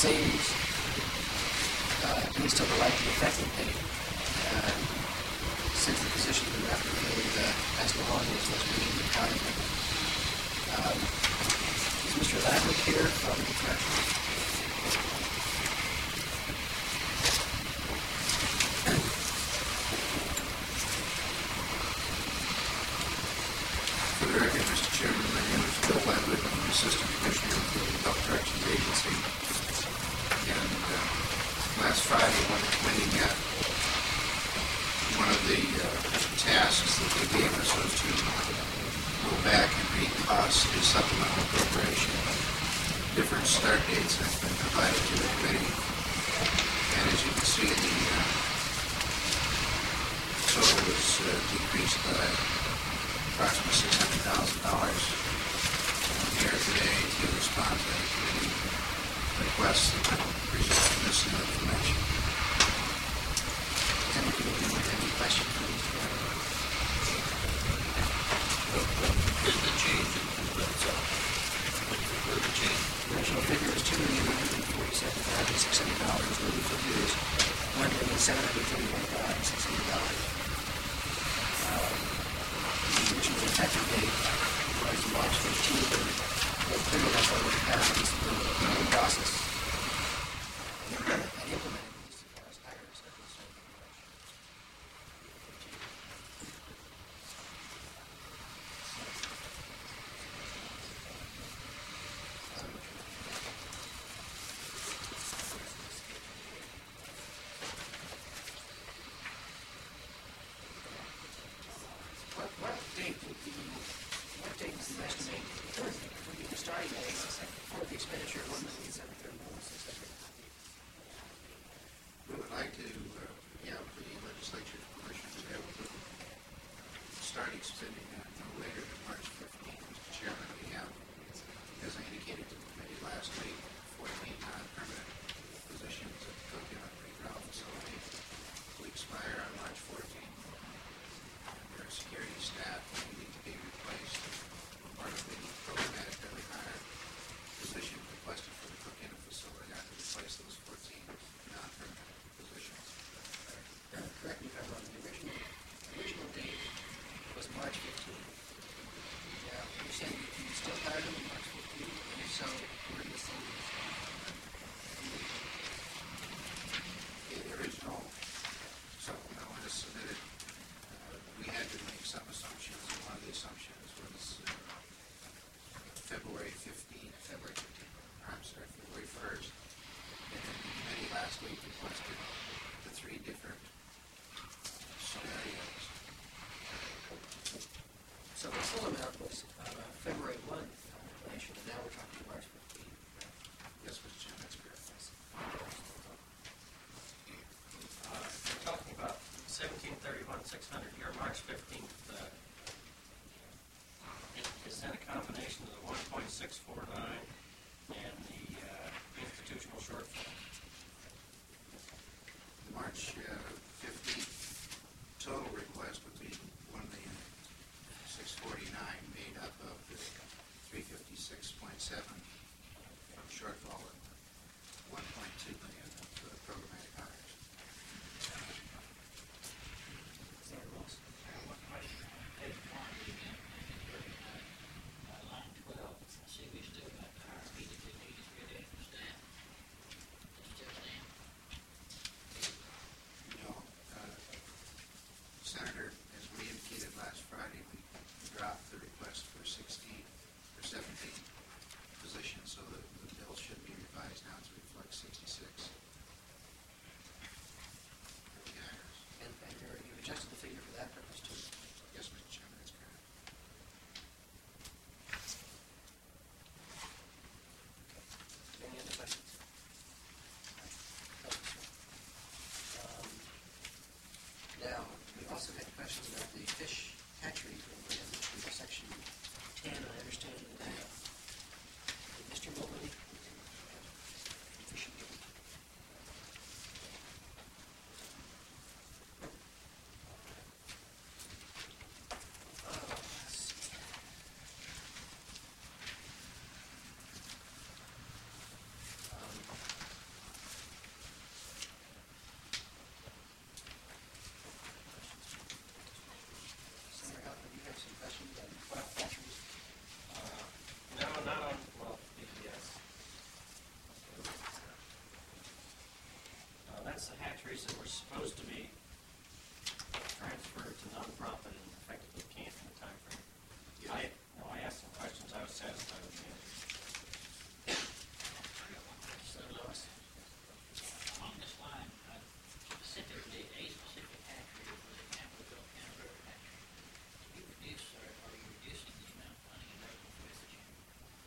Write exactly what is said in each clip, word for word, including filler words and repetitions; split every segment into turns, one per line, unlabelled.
savings uh, needs to override the effective date. Uh, since the position has been replicated, uh, as to holidays was being accounted. Um, is Mister Ladwick here from the corrections?
For the record, Mister Chairman, my name is Bill Ladwick. I'm the Assistant Commissioner of the Health Corrections Agency. And uh, last Friday, when the committee met, one of the uh, tasks that they gave us was to go back and recost the supplemental appropriation. Different start dates have been provided to the committee. And as you can see, the uh, total was uh, decreased by approximately six hundred thousand dollars. I'm here today to respond to the committee requests that present this information.
Any any questions?
Here's the change in the Where's the change?
The original figure is two million one hundred forty-seven thousand six hundred dollars. The new figure is one million seven hundred thirty-one thousand six hundred dollars. The original effective date was March fifteenth, but clearly that's already passed. It's the process and implementing these as hires are concerned. What, what date would be, what date is the estimate, would be the starting date for the expenditure of one million seven hundred?
increases were supposed to be transferred to nonprofit and effectively can't in the time frame.
Yes.
I, no, I asked some questions, I was satisfied with the answer.
So, Lois,
Along this line, uh, specifically, a specific hatchery was a Campbellville Canterbury hatchery. Do you reduce, or are you reducing the amount of funding available for the chamber?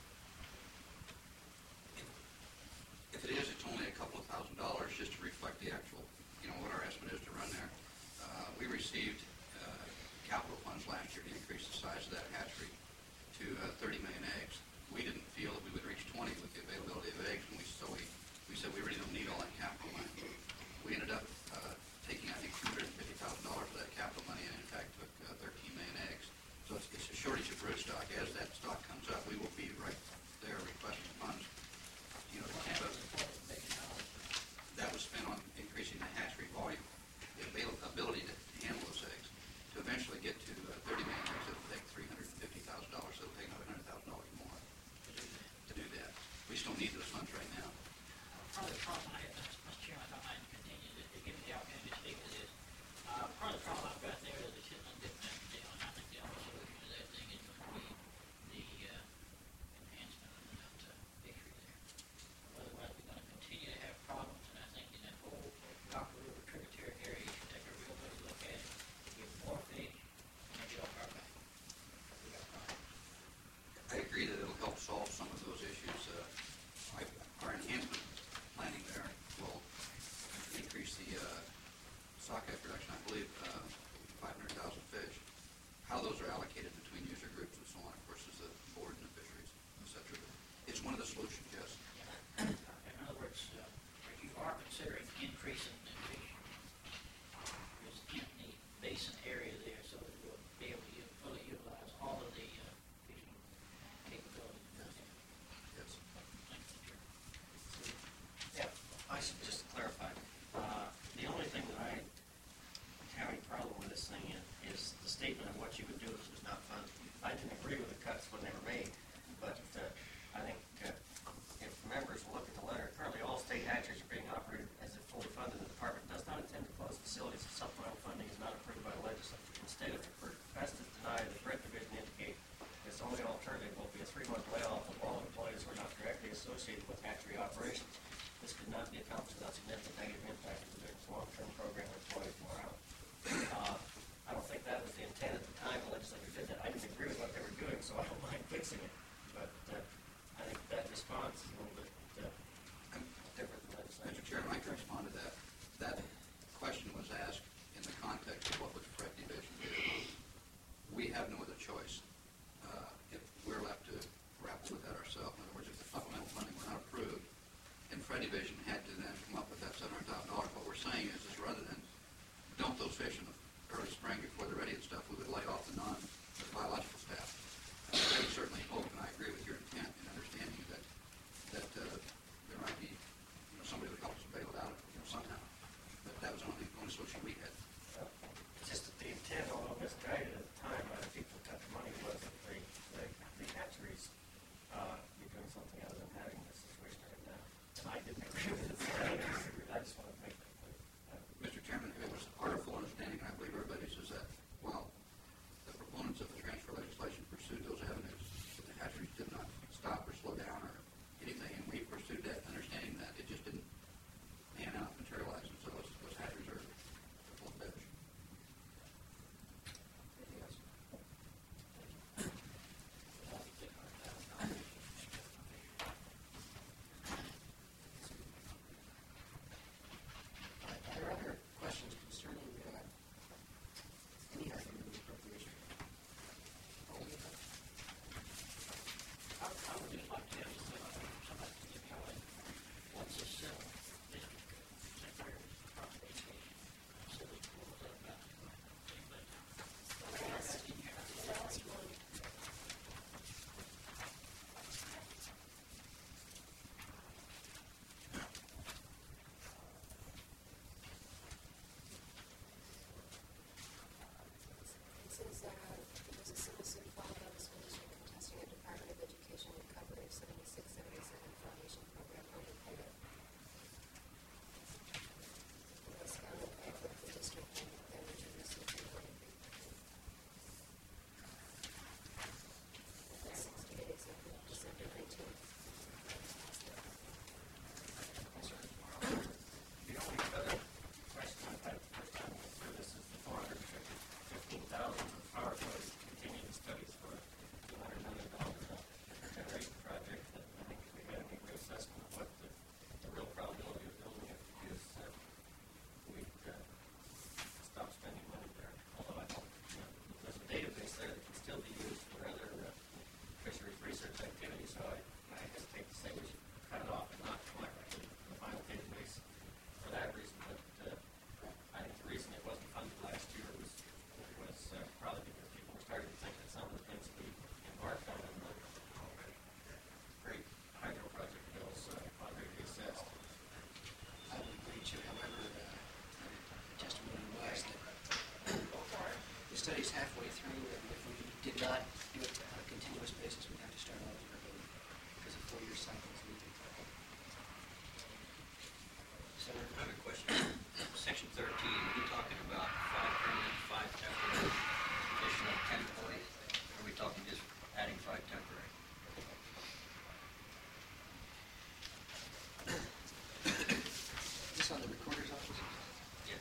If it is, it's only a couple of thousand dollars just to reflect the actual, you know, what our estimate is to run there. Uh, we received uh, capital funds last year to increase the size of that hatchery to uh, thirty million eggs. We didn't feel that we would reach twenty with the availability of eggs, and we, so we, we said we really don't need all that capital money. We ended up uh, taking, I think, two hundred fifty thousand dollars of that capital money, and in fact took uh, thirteen million eggs. So it's, it's a shortage of brood stock. As that stock comes up, we will be right there requesting funds. You know,
Campbell
but
reported making dollars.
that was spent on increasing the hatchery volume, the availability to handle those eggs. To eventually get to uh, thirty million eggs, it'll take three hundred fifty thousand dollars, so it'll take another one hundred thousand dollars more to do that. We still need those funds right now.
Part of the problem I have, Mister Chairman, I don't mind continuing to to give me the opportunity to speak to this. Uh, part of the problem I've got there is the Chitlin Dip Neck deal, and I think the only solution to that thing is going to be the, uh, enhancement of the Delta fishery there. Otherwise, we're going to continue to have problems, and I think in that whole Copper River tributary area, you should take a real good look at it. Give more fish, and maybe it'll car back. We got problems.
I agree that it'll help solve some of those issues. Uh, I, our enhancement planning there will increase the uh, sockeye production, I believe, uh, five hundred thousand fish. How those are allocated between user groups and so on, of course, is the board and the fisheries, et cetera. It's one of the solutions, yes.
In other words, uh, you are considering increasing the fish, this empty basin area there so that we'll be able to u- fully utilize all of the uh, fishing capabilities.
Yes.
Thank you, Chair.
Yeah, I should just clarify. Uh, the only thing that I have any problem with this thing in is the statement of what you would do if it was not funded. I didn't agree with the cuts when they were made, but uh, I think uh, if members will look at the letter, currently all state hatcheries are being operated as if fully funded. The department does not intend to close facilities if supplemental funding is not approved by the legislature. Instead, if the request is denied, the threat division indicate its only alternative will be a three-month layoff of all employees who are not directly associated with hatchery operations. This could not be accomplished without significant negative impact on the district's long-term program and employees morale. Uh, I don't think that was the intent at the time the legislature did that. I didn't agree with what they were doing, so I don't mind fixing it. But uh, I think that response is a little bit uh, different than legislature.
Mister Chairman, I can respond to that. That question was asked in the context of what would Fred Division do. We have no other choice. Uh, if we're left to grapple with that ourselves, in other words, if the supplemental funding were not approved, and Fred Division had to then come up with that seven hundred thousand dollars, what we're saying is, is rather than dump those fish in the early spring before they're ready and stuff, we would lay off the non, the biological staff. Uh, I would certainly hope, and I agree with your intent in understanding that that uh, there might be, you know, somebody would help us bail it out, you know, somehow. But that was the only, only solution we had.
Uh, It's just that the intent, although misguided at the time by the people who got the money, was that the, the, the hatcheries uh, be doing something other than having this situation right now. And I didn't agree
on the recorder's office?
Yes.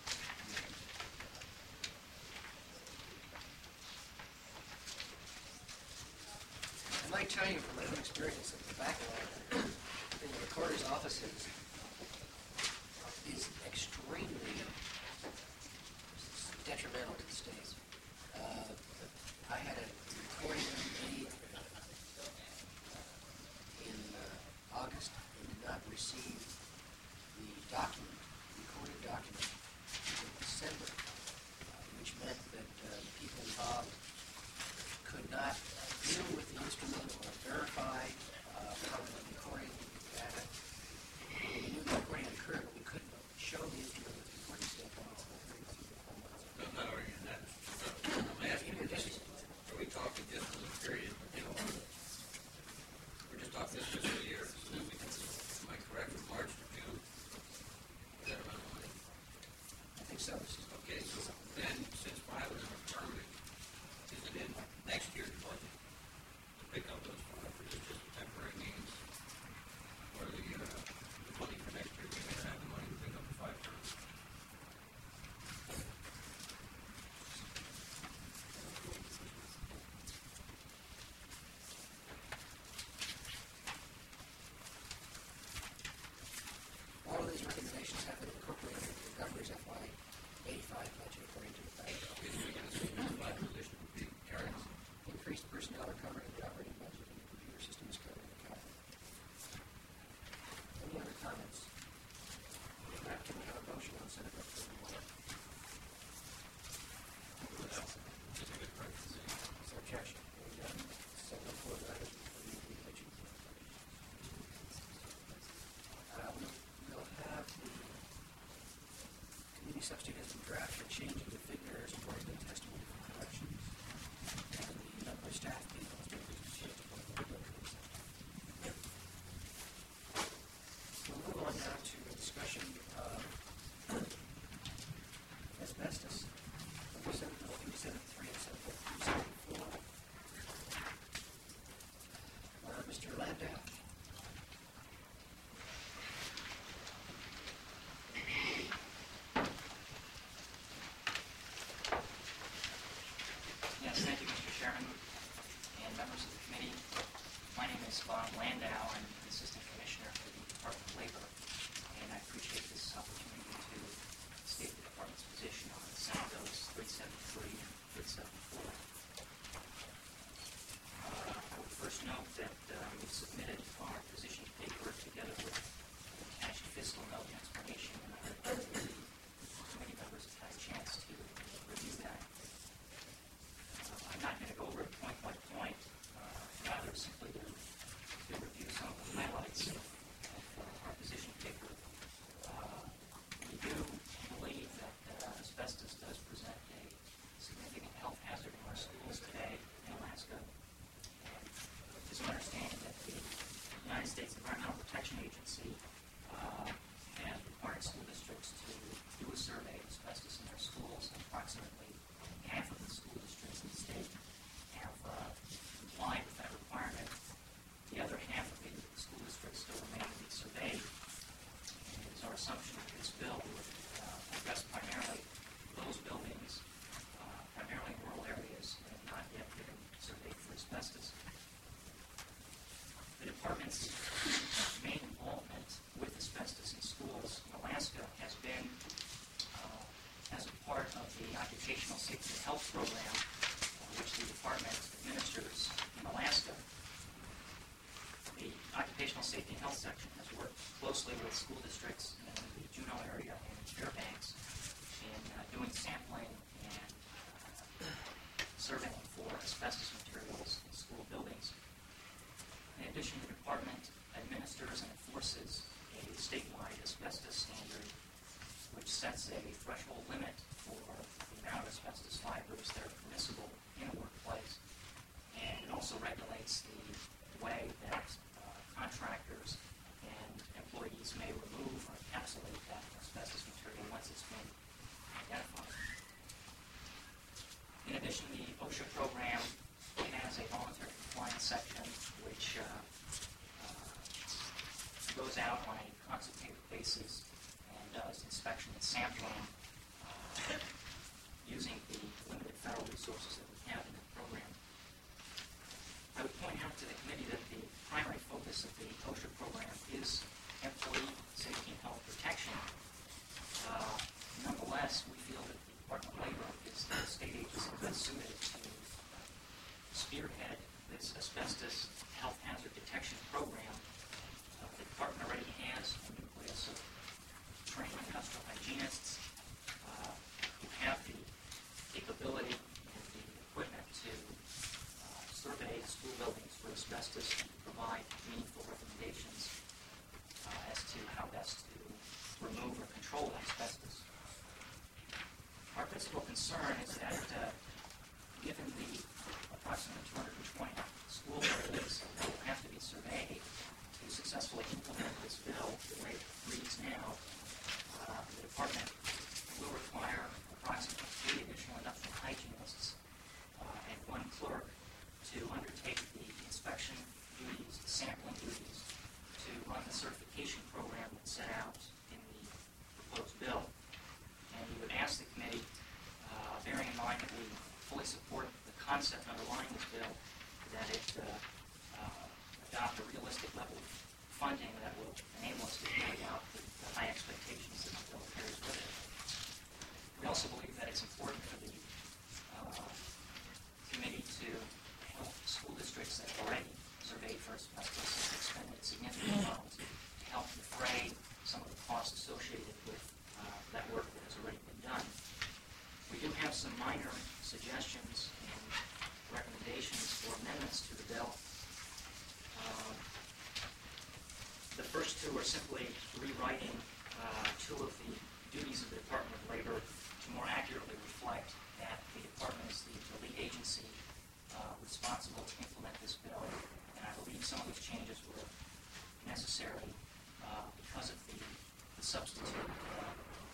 I might tell you from my own experience at the back of the the recorder's office is, is extremely detrimental to the state. Uh, I had a recording made in uh, August and did not receive the document, recorded document, until December, uh, which meant that uh, the people involved could not deal with the instrument or verify uh, how the recording data. We knew the recording occurred, but we couldn't show the instrument with the recording stamp on it.
I'm not arguing that. I'm asking you this, are we talking just as a period, you know, we're just talking this fiscal year, so that we can, am I correct, from March to June? Is that about right?
I think so.
Okay, so then, since five is permanent, is it in next year's budget to pick up those five, or is it just temporary means? Or the, uh, the money for next year, we're gonna have the money to pick up the five permanent?
All of these recommendations have been incorporated into the governor's F Y eighty-five budget according to the fact.
Is we gonna see the five position would be carried?
Increased personnel are covered in the operating budget and the computer system is covered in the capital. Any other comments? If not, can we have a motion on Senate Bill thirty-one?
Just a good practice.
Is there objection? Hearing none, Senate Bill four matters before the legislation. Uh, we- We'll have the committee substitute has been drafted, changing the figures according to testimony from corrections. And the number of staff people has been changed according to the figures. We'll move on now to a discussion of asbestos. Number seven, three seven three and seven three seven four. Uh, Mister Landau.
Yes, thank you, Mister Chairman, and members of the committee. My name is Bob Landau. I'm the Assistant Commissioner for the Department of Labor, and I appreciate this opportunity to state the Department's position on Senate Bills three seventy-three and three seventy-four. Uh, I would first note that uh, we've submitted our position paper together with attached fiscal note and explanation, and I hope the committee members have had a chance to review that. I'm not going to go over it point by point, uh, rather simply to, to review some of the highlights of, of uh, our position paper. Uh, we do believe that uh, asbestos does present a significant health hazard in our schools today in Alaska. And it's my understanding that the United States Environmental Protection Agency uh, has required school districts to do a survey of asbestos in their schools. Approximately half of the school districts in the state have uh, complied with that requirement. The other half of the school districts still remain to be surveyed. And it's our assumption that this bill would uh, address primarily those buildings, uh, primarily in rural areas, that have not yet been surveyed for asbestos. The department's main involvement with asbestos in schools in Alaska has been uh, as a part of the Occupational Safety and Health Program, uh, which the department administers in Alaska. The Occupational Safety and Health section has worked closely with school districts in the Juneau area and Fairbanks in uh, doing sampling and uh, surveying for asbestos materials in school buildings. In addition, the department administers and enforces a statewide asbestos standard, which sets a threshold limit for the amount of asbestos fibers that are permissible in a workplace. And it also regulates the way that uh, contractors and employees may remove or encapsulate that asbestos material once it's been identified. In addition, the OSHA rewriting uh, two of the duties of the Department of Labor to more accurately reflect that the department is the, the lead agency uh, responsible to implement this bill. And I believe some of those changes were necessary uh, because of the, the substitute uh,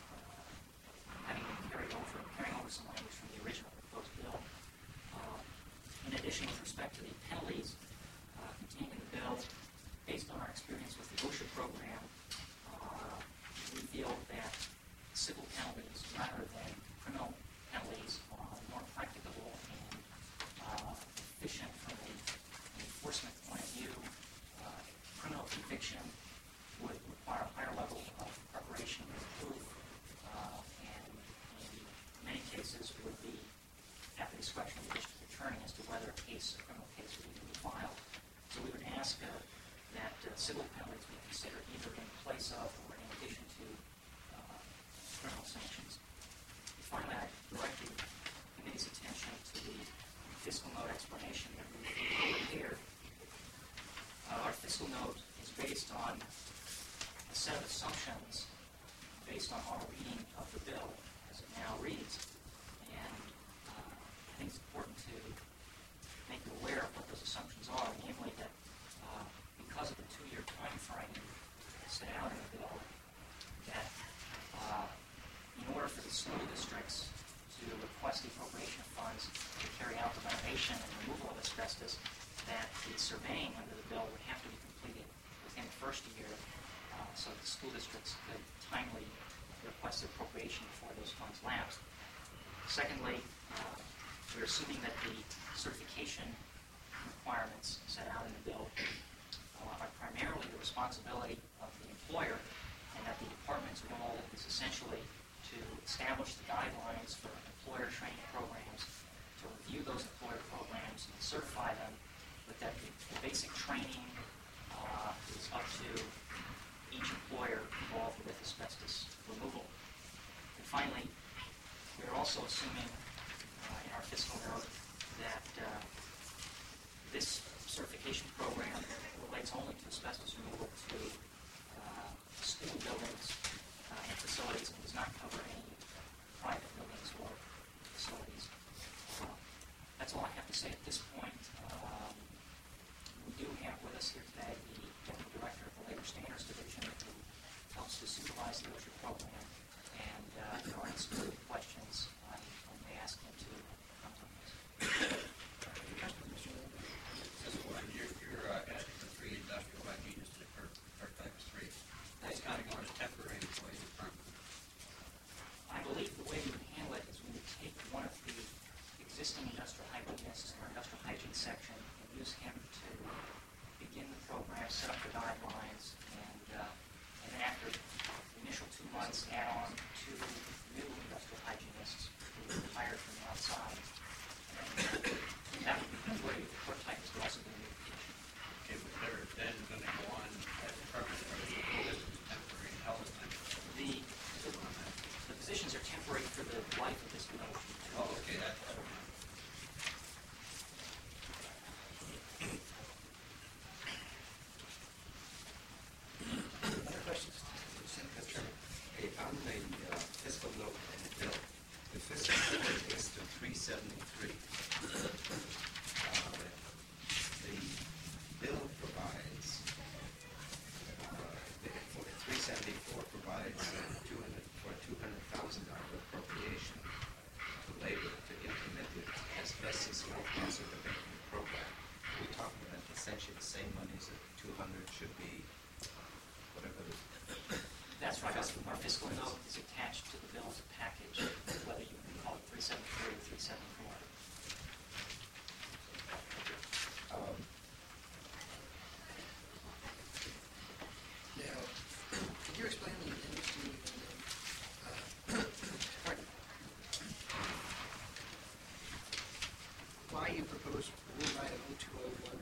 having been carried over, carrying over some language from the original proposed bill. Uh, in addition, with respect to the penalties uh, contained in the bill, based on our experience with the OSHA program, uh, we feel that civil penalties rather than criminal penalties are more practicable and uh, efficient from a, an enforcement point of view. Uh, criminal conviction would require a higher level of preparation and proof, uh, and in many cases would be at the discretion of the district attorney as to whether a case, a criminal case, would even be filed. So we would ask uh, that uh, civil penalties be considered either in place of or in addition to uh, criminal sanctions. And finally, I direct the committee's attention to the fiscal note explanation that we prepared. Uh, our fiscal note is based on a set of assumptions based on our reading of the bill as it now reads. And uh, I think it's important to make you aware of what those assumptions are, namely that uh, because of the two-year time frame set out in the bill, that uh, in order for the school districts to request the appropriation of funds to carry out the renovation and removal of asbestos, that the surveying under the bill would have to be completed within the first year, uh, so that the school districts could timely request the appropriation before those funds lapsed. Secondly, uh, we're assuming that the certification requirements set out in the bill uh, are primarily the responsibility of the employer, and that the department's role is essentially to establish the guidelines for employer training programs, to review those employer programs and certify them, but that the, the basic training uh, is up to each employer involved with asbestos removal. And finally, we're also assuming uh, in our fiscal note that uh, this certification program relates only to asbestos removal to uh, school buildings uh, and facilities, and does not cover any private buildings or facilities. Uh, that's all I have to say at this point. Um, we do have with us here today the Deputy Director of the Labor Standards Division, who helps to supervise the OSHA program, and uh, if there are any specific questions, I may ask him to comment on this.
You're, you're uh, asking for three industrial hygienists to per, per type of three. That's kind of going to temporary employees or permanent.
I believe the way we would handle it is we would take one of the existing industrial hygienists in our industrial hygiene section and use him to begin the program, set up the guidelines, and, uh, and then after the initial two months, add on two new industrial hygienists who were hired from the outside. And that would be the way the prototype is also going to be position.
Okay, but they're then going to go on as permanent or the this is temporary and held as temporary.
The, the, the positions are temporary for the life of this promotion.
Oh, okay, that's what I'm
Other questions?
Mister Chairman, hey, on the uh, fiscal note in the bill, the fiscal note is to three seventy-three. Uh, the bill provides, uh, the- for three seventy-four provides two hundred, for a two hundred thousand dollar appropriation to labor to implement the asbestos low hazard abatement program. We talked about essentially the same monies that two hundred should be, whatever the
That's right. Our fiscal note is attached to the bill as a package, whether you call it three seventy-three or three seventy-four.
Um,
Now, could you explain the industry, uh, pardon, why you propose rule item oh two oh one?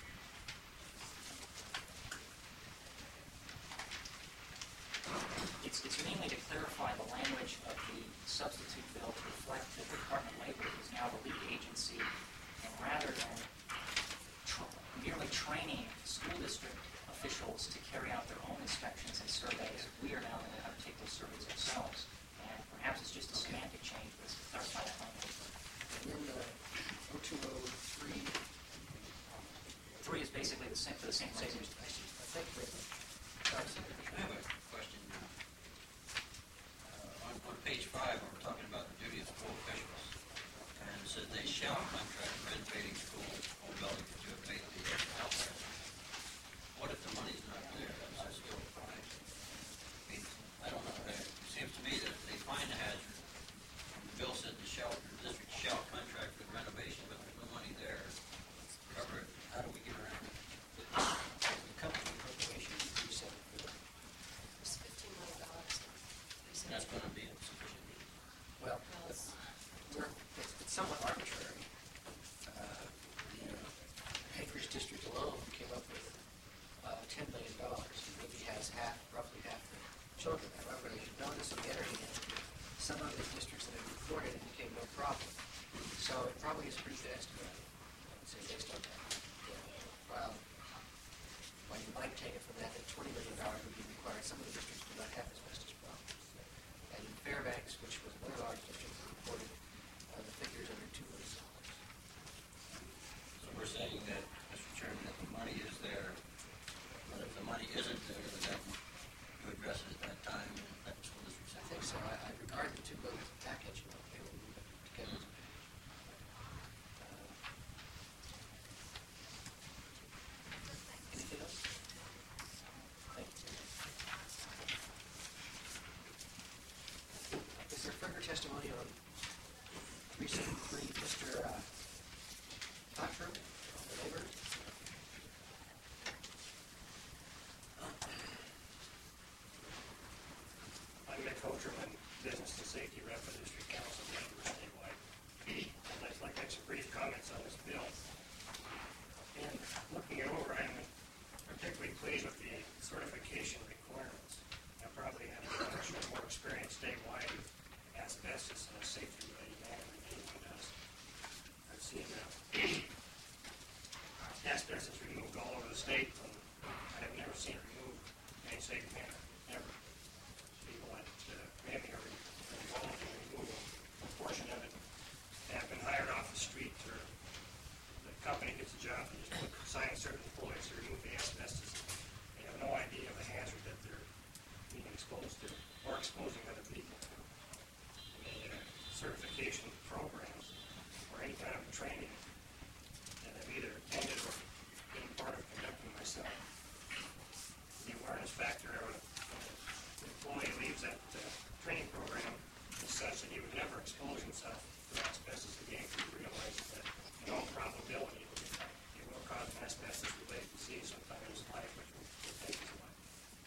It's, it's mainly to clarify the language of the substitute bill to reflect that the Department of Labor is now the lead agency, and rather than tr- merely training school district officials to carry out their own inspections and surveys,
children. However, as you notice on the other hand, some of the districts that have reported it became no problem. So it probably is pretty good estimate, I would say, based on that. While, while you might take it from that, that twenty million dollars would be required, some of the districts do not have asbestos problems. And in Fairbanks, which was one large district, reported uh, the figures under two million dollars.
So we're saying that, Mister Chairman, that the money is there, but if the money isn't there, then you address it at that time, and that's what this was
I think so. I, I regard the two bills as a package, you know, they will move together. Uh, anything else? Thank you. Is there further testimony on precinct three, Mister Uh, Doctor, the neighbor?
I'm Mick Hocherman, Business and Safety Rep for District Council member statewide. I'd just like to make some brief comments on this bill. And looking it over, I'm particularly pleased with the certification requirements. I probably have much more experience statewide with asbestos in a safety-related manner than anyone does. I've seen uh, asbestos removed all over the state, and I have never seen it removed in a safe manner, ever. People that uh, maybe are involved in removal, a portion of it, have been hired off the street, or the company gets a job and just assign certain employees to remove the asbestos. They have no idea of the hazard that they're being exposed to, or exposing other people. And the uh, certification programs, or any kind of training that I've either attended or been part of conducting myself, the awareness factor of an employee leaves that uh, training program is such that he would never expose himself to asbestos again, because he realizes that in all probability it will cause an asbestos-related disease sometime in his life, which will, will take his life.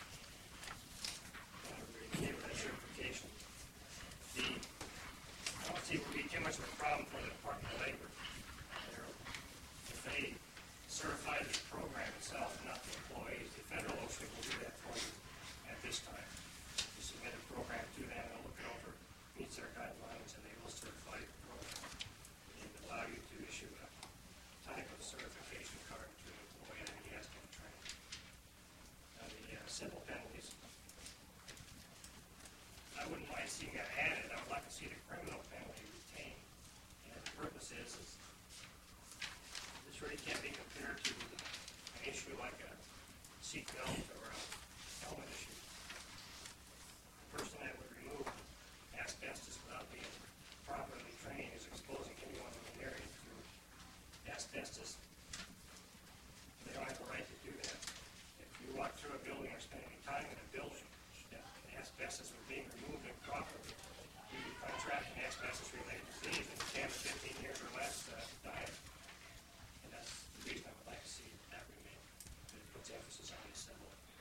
And I would really favor that certification. The, I don't see it would be too much of a problem for the Department of Labor. They're, if they certify the program itself, not the employees, the federal OSHA will do that for you at this time. You submit a program to them, they'll look it over, meets their guidelines, and they will certify your program and allow you to issue a type of certification card to an employee that he has to train. Now, the uh, civil penalties, I wouldn't mind seeing that added. I would like to see the criminal penalty retained. And the purpose is, is this really can't be compared to an issue like a seatbelt or a helmet issue. The person that would remove asbestos without being properly trained is exposing anyone in the area to asbestos. They don't have the right to do that. If you walk through a building or spend any time in a building, and asbestos was being removed improperly, you could contract an asbestos-related disease in ten to fifteen years or less uh, diet. And that's the reason I would like to see that remain. It puts emphasis on the civil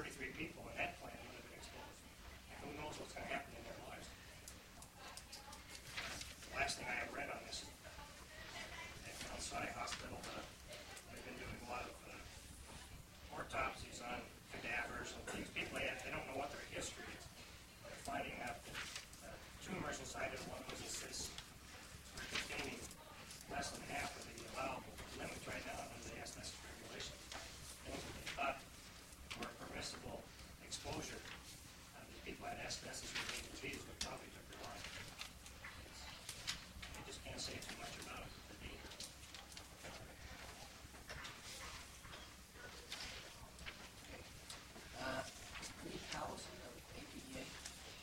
thirty-three people in that plant would have been exposed. And who knows what's going to happen in their lives. The last thing I have read on this is at Mount Sinai Hospital, uh, they've been doing a lot of uh, autopsies on cadavers and things. People, they, have, they don't know what their history is. They're finding out that uh, tumors inside of one was a cyst containing less than half of the allowable limits right now under the asbestos regulations. Things that they thought were permissible exposure. Uh, the people had asbestos-related disease, but probably took their life. You just can't say too much about it. The danger.
Uh, Lee Powelson of A P E A.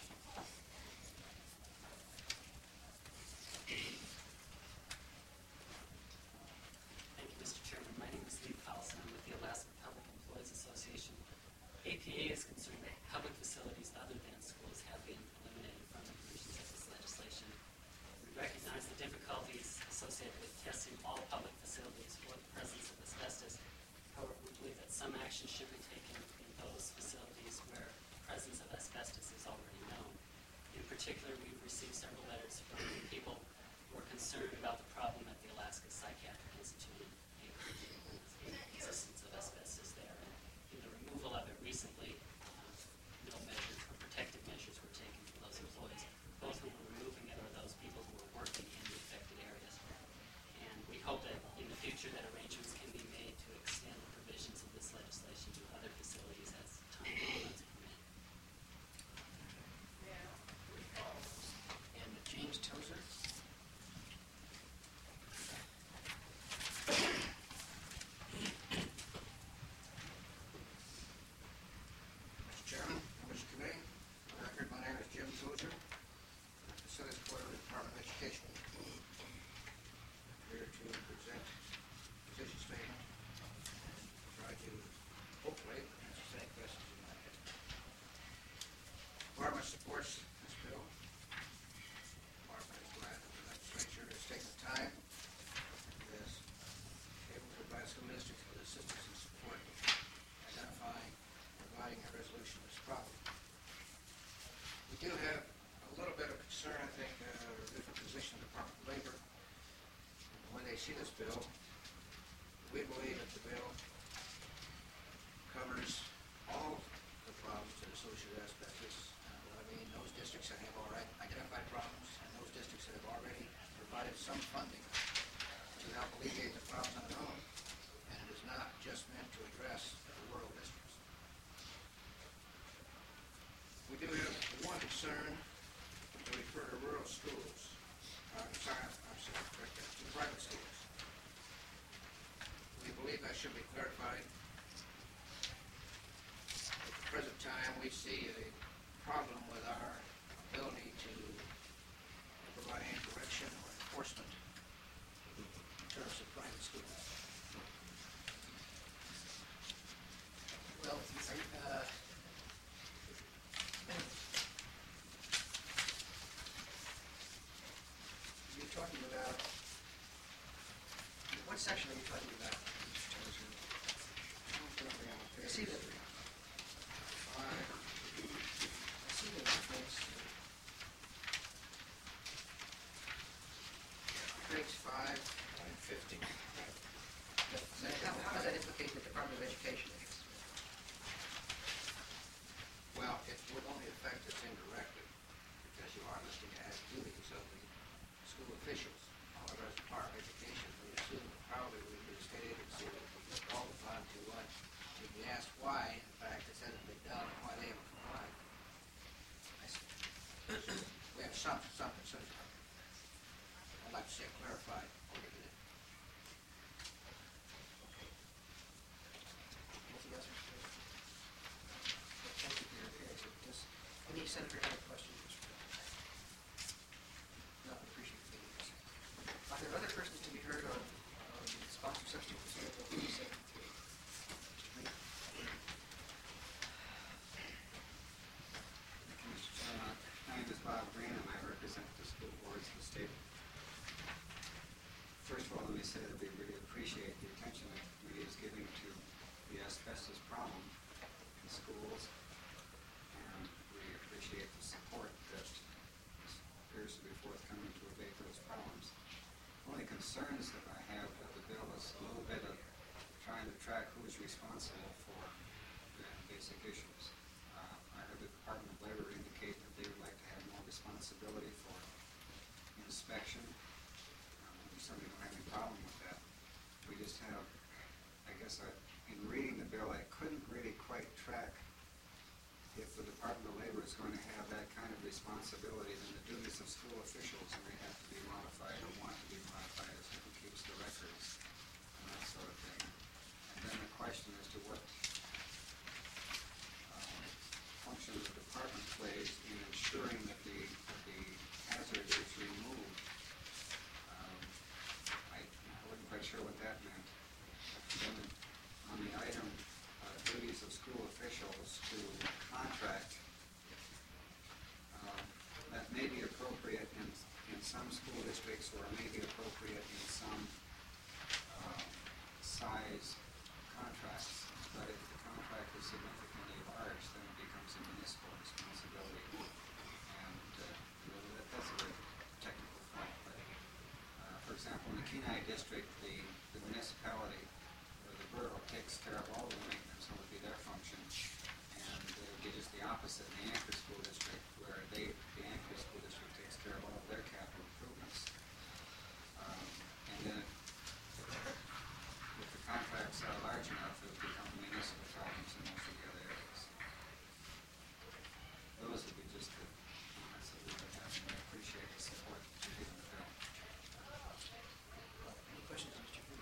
Thank you, Mister Chairman. My name is Lee Powelson. I'm with the Alaska Public Employees Association. A P A is concerned that public facilities other than schools have been eliminated from the provisions of this legislation. We recognize the difficulties associated with testing all public facilities for the presence of asbestos. However, we believe that some action should be taken in those facilities where the presence of asbestos is already known. In particular, we've received several letters from people who are concerned about the problem at the Alaska Psychiatric Institute and the existence of asbestos there. And in the removal of it recently, um, no measures or protective measures were taken for those employees. Those who were removing it are those people who were working in the affected areas. And we hope that in the future that arrangements can be made to extend the provisions of this legislation to other facilities as time and funds permit.
And James Tozer.
Mister Chairman, members of the committee, for the record, my name is Jim Tozer, Facilities Coordinator of the Department of Education. I'm here to present position statement and try to hopefully answer any questions you might have. The Department supports this bill. The Department is glad that the legislature has taken the time and is able to provide school districts with assistance and support in identifying and providing a resolution to this problem. We do have a little bit of concern, I think, uh, or a different position of the Department of Labor. When they see this bill, we believe that the bill covers all the problems that are associated with asbestos. Uh, I mean, those districts that have already identified problems and those districts that have already provided some funding to help alleviate the problems on their own. And it is not just meant to address the rural districts. We do have one concern to refer to rural schools. Uh, I'm sorry, I'm sorry, correct that, to private schools. We believe that should be clarified. At the present time, we see a problem with our ability to provide any correction or enforcement in terms of private schools.
Well, uh, you're talking about, what section are you talking about, Mister Tozer? I see that.
Five. concerns that I have with the bill is a little bit of trying to track who's responsible for the basic issues. Uh, I heard the Department of Labor indicate that they would like to have more responsibility for inspection. Um, we certainly don't have any problem with that. We just have, I guess, I, in reading the bill, I couldn't really quite track if the Department of Labor is going to have that kind of responsibility, then the duties of school officials may have to be modified or want to be modified as to who keeps the records and that sort of thing. And then the question as to what uh, function the department plays in ensuring that the, that the hazard is removed. Um, I, I wasn't quite sure what that meant. Then on the item, uh, duties of school officials to contract, uh, that may be appropriate in, in some school districts or may be appropriate in some uh, size contracts. But if the contract is significantly large, then it becomes a municipal responsibility. And uh, you know, that, that's a very technical point. But uh, for example, in the Kenai district, the, the municipality or the borough takes care of all the maintenance, that would be their function. And it would be just the opposite in the Anchor School District, where they, the Anchor School District takes care of all of their capital improvements. Um, and then if the contracts are large enough, it would become municipal problems in most of the other areas. Those would be just the comments that we would have, and I appreciate the support that you give in the bill.
Any questions, Mister Freeman?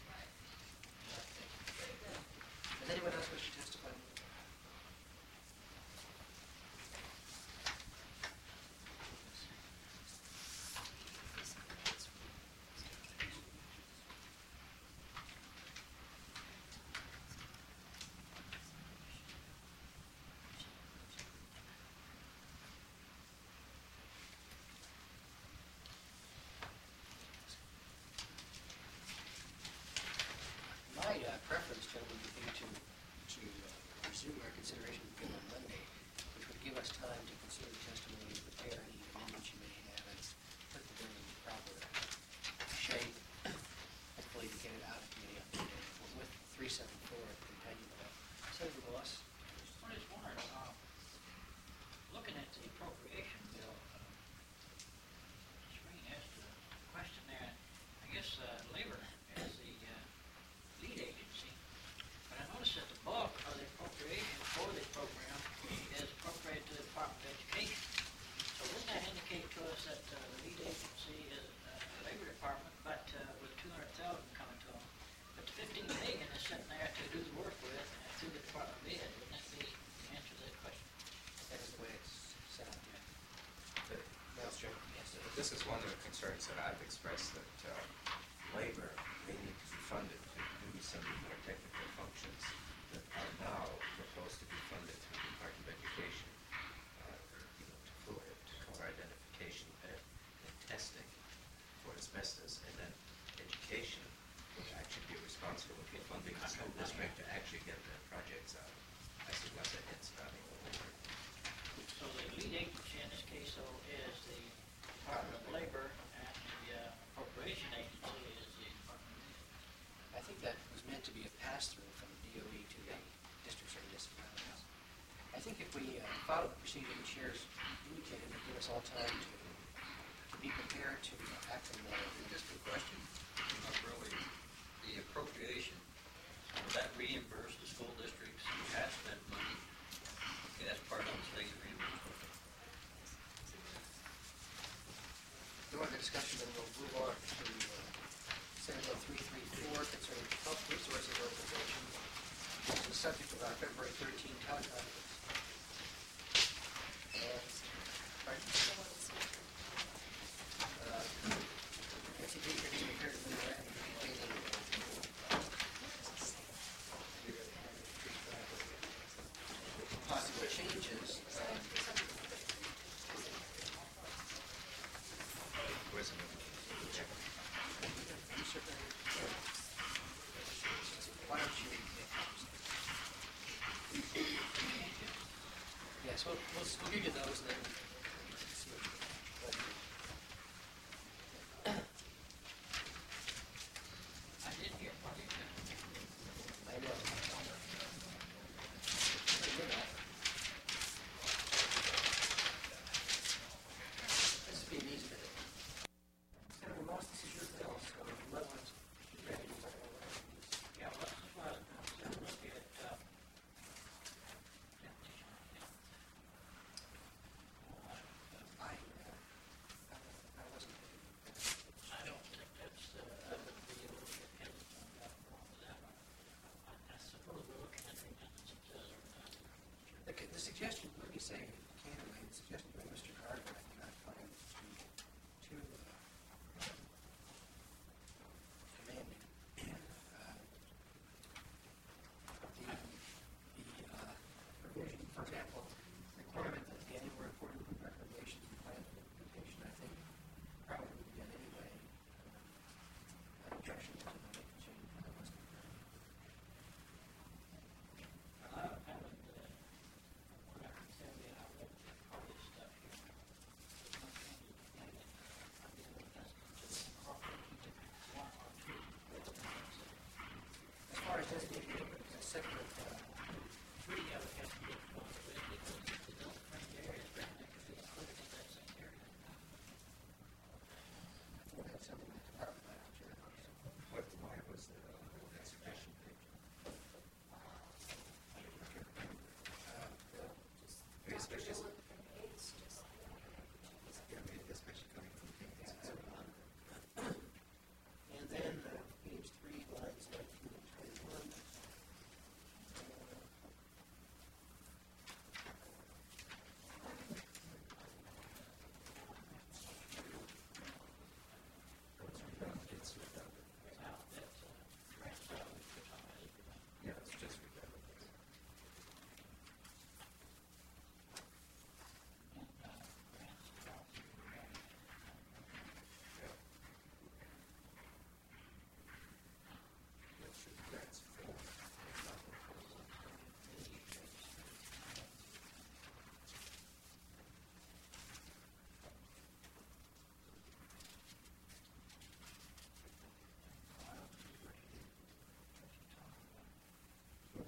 Does anyone else wish to testify? My uh, preference, gentlemen, would be to, to uh, resume our consideration of the bill on Monday, which would give us time to consider the testimony and prepare any amendments you may have and put the bill in proper shape, hopefully to get it out of committee on Monday with three seventy-four at the companion bill. Senator Moss?
I just wondered, uh, looking at the appropriation bill, uh, Spring asked a question there. I guess uh, Labor is the uh, lead agency, but I noticed that the bulk of the appropriation for the program is appropriated to the Department of Education. So wouldn't that indicate to us that uh, the lead agency is uh, the Labor Department, but uh, with two hundred thousand coming to them? But the fifteen million is sitting there to do the work with uh, through the Department of Ed. Wouldn't that be the answer to that question?
That is the way it's set up, yeah.
But,
Well, sure.
yes, but this is one of the concerns that I've expressed, that uh, labor may need to be funded to do some of the more technical functions that are now proposed to be funded through the Department of Education, uh, you know, to, for, to cover identification and, and testing for asbestos, and then education would actually be responsible for funding the school district to actually get their projects out. I see what that head's starting over.
So the lead agency in this case, though, is the Department of Labor, and the uh, appropriation agency is the Department of Ed.
I think that was meant to be a pass-through from D O E to the districts or municipalities. I think if we uh, follow the procedure the chairs indicated, it would give us all time to, to be prepared to act on that.
Just a question, not really, the appropriation, will that reimburse the school districts who have spent money? Okay, that's part of the state reimbursement.
No other discussion, then we'll move on to uh, Senate Bill three thirty-four concerning health resources organization. This is the subject of our February thirteenth teleconference. And, pardon? Uh, Nancy B, you're going to be here to move that. Possible changes. um,
Where's the check?
Why don't you? Yes, we'll, we'll, we'll give you those and then. see what-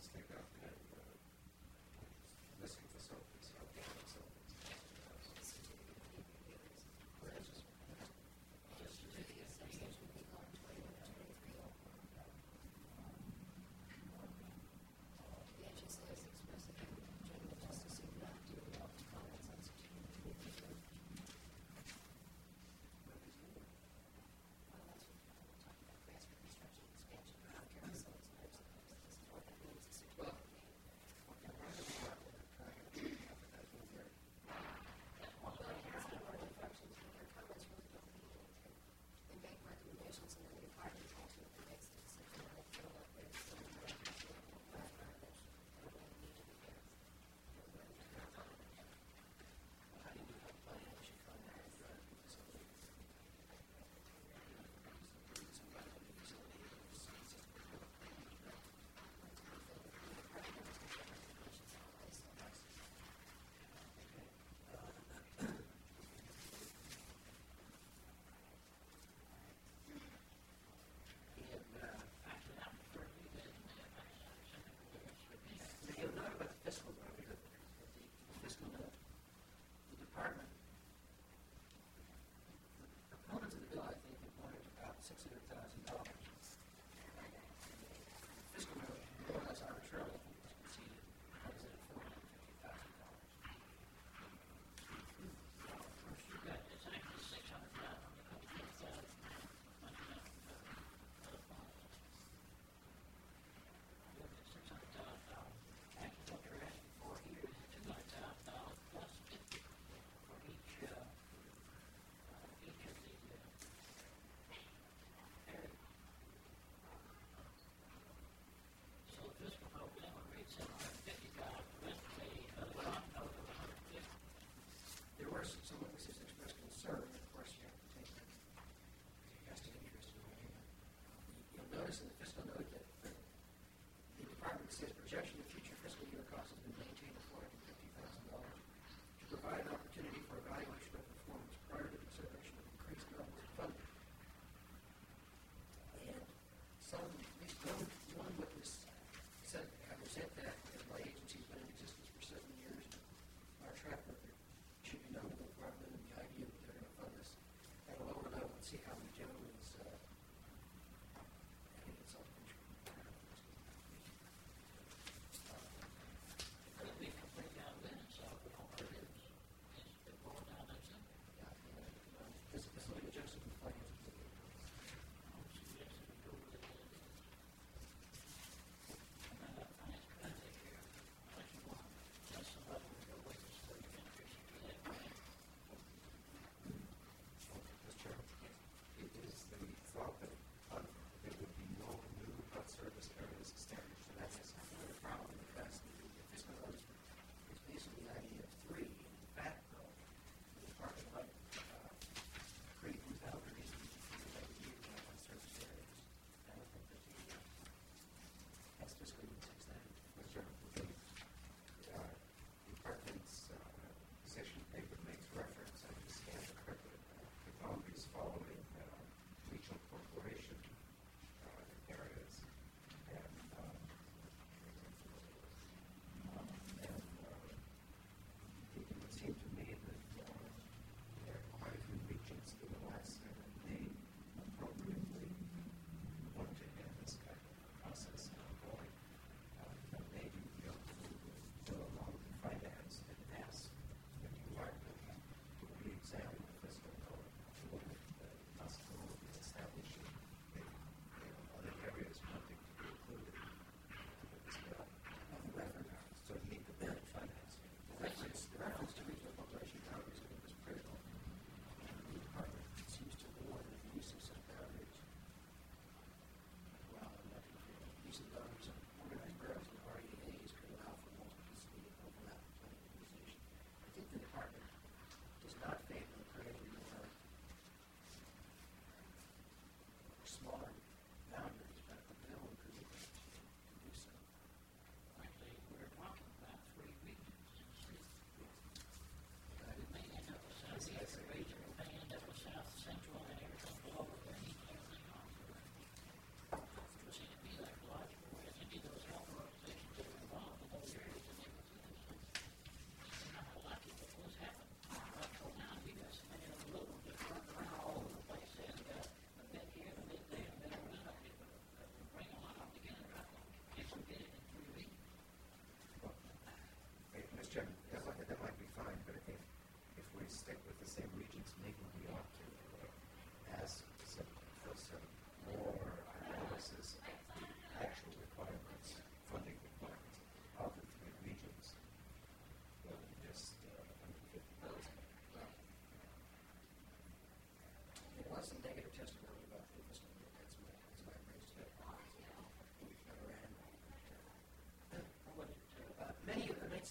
let's take out the uh, missing facilities, outdoor facilities. That's just-
The H S A has expressed that general justice would not do well to comments on such a well, that's what we're talking about, grants for construction, expansion, of healthcare facilities, and I suppose this is what that means, a security.
Well,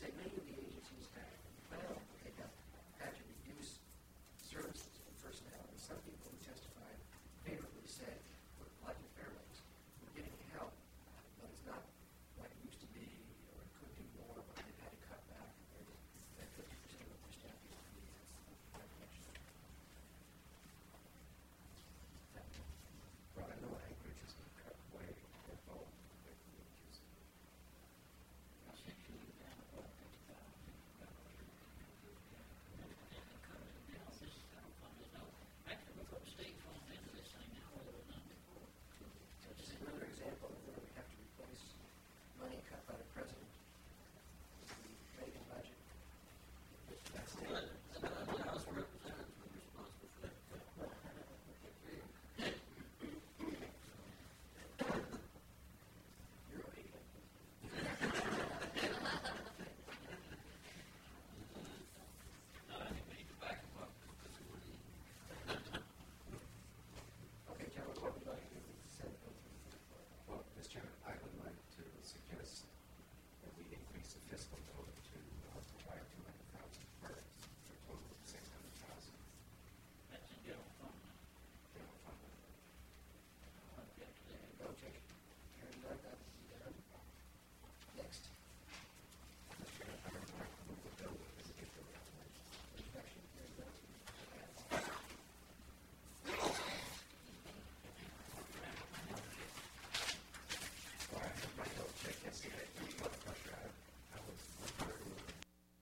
say many of the